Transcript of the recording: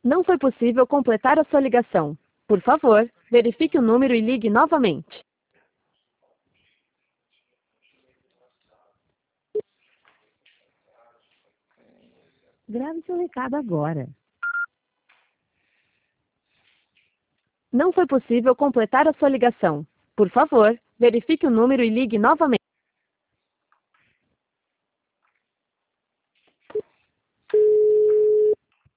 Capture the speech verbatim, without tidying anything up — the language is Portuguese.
Não foi possível completar a sua ligação. Por favor, verifique o número e ligue novamente. Grave seu recado agora. Não foi possível completar a sua ligação. Por favor, verifique o número e ligue novamente.